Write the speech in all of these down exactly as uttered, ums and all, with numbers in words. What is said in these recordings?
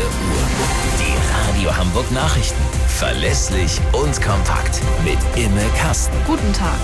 Uhr. Die Radio Hamburg Nachrichten. Verlässlich und kompakt. Mit Imme Kasten. Guten Tag.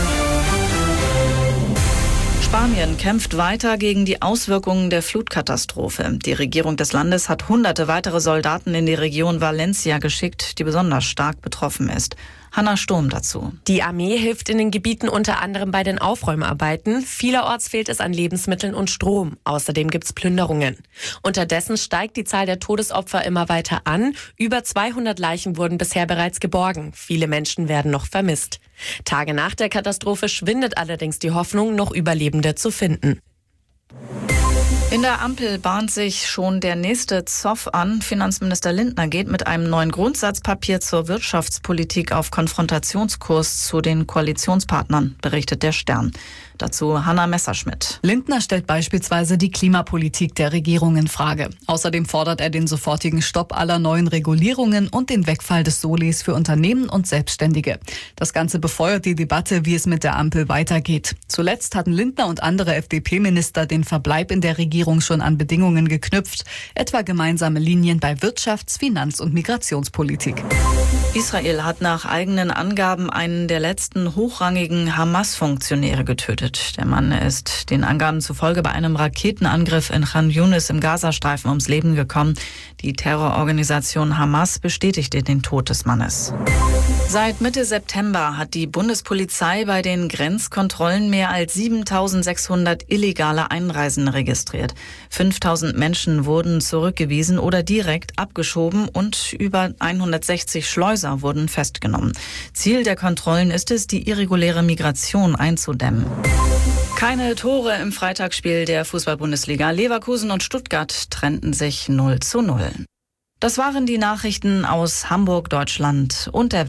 Spanien kämpft weiter gegen die Auswirkungen der Flutkatastrophe. Die Regierung des Landes hat hunderte weitere Soldaten in die Region Valencia geschickt, die besonders stark betroffen ist. Hanna Sturm dazu. Die Armee hilft in den Gebieten unter anderem bei den Aufräumarbeiten. Vielerorts fehlt es an Lebensmitteln und Strom. Außerdem gibt es Plünderungen. Unterdessen steigt die Zahl der Todesopfer immer weiter an. Über zweihundert Leichen wurden bisher bereits geborgen. Viele Menschen werden noch vermisst. Tage nach der Katastrophe schwindet allerdings die Hoffnung, noch Überlebende zu finden. In der Ampel bahnt sich schon der nächste Zoff an. Finanzminister Lindner geht mit einem neuen Grundsatzpapier zur Wirtschaftspolitik auf Konfrontationskurs zu den Koalitionspartnern, berichtet der Stern. Dazu Hanna Messerschmidt. Lindner stellt beispielsweise die Klimapolitik der Regierung in Frage. Außerdem fordert er den sofortigen Stopp aller neuen Regulierungen und den Wegfall des Solis für Unternehmen und Selbstständige. Das Ganze befeuert die Debatte, wie es mit der Ampel weitergeht. Zuletzt hatten Lindner und andere F D P-Minister den Verbleib in der Regierung schon an Bedingungen geknüpft, etwa gemeinsame Linien bei Wirtschafts-, Finanz- und Migrationspolitik. Israel hat nach eigenen Angaben einen der letzten hochrangigen Hamas-Funktionäre getötet. Der Mann ist den Angaben zufolge bei einem Raketenangriff in Khan Yunis im Gazastreifen ums Leben gekommen. Die Terrororganisation Hamas bestätigte den Tod des Mannes. Seit Mitte September hat die Bundespolizei bei den Grenzkontrollen mehr als siebentausendsechshundert illegale Einreisen registriert. fünftausend Menschen wurden zurückgewiesen oder direkt abgeschoben und über hundertsechzig Schleuser wurden festgenommen. Ziel der Kontrollen ist es, die irreguläre Migration einzudämmen. Keine Tore im Freitagsspiel der Fußball-Bundesliga. Leverkusen und Stuttgart trennten sich null zu null. Das waren die Nachrichten aus Hamburg, Deutschland und der Welt.